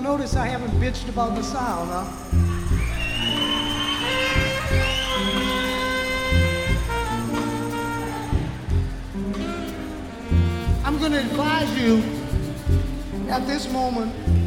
notice I haven't bitched about the sound, huh? I'm going to advise you at this moment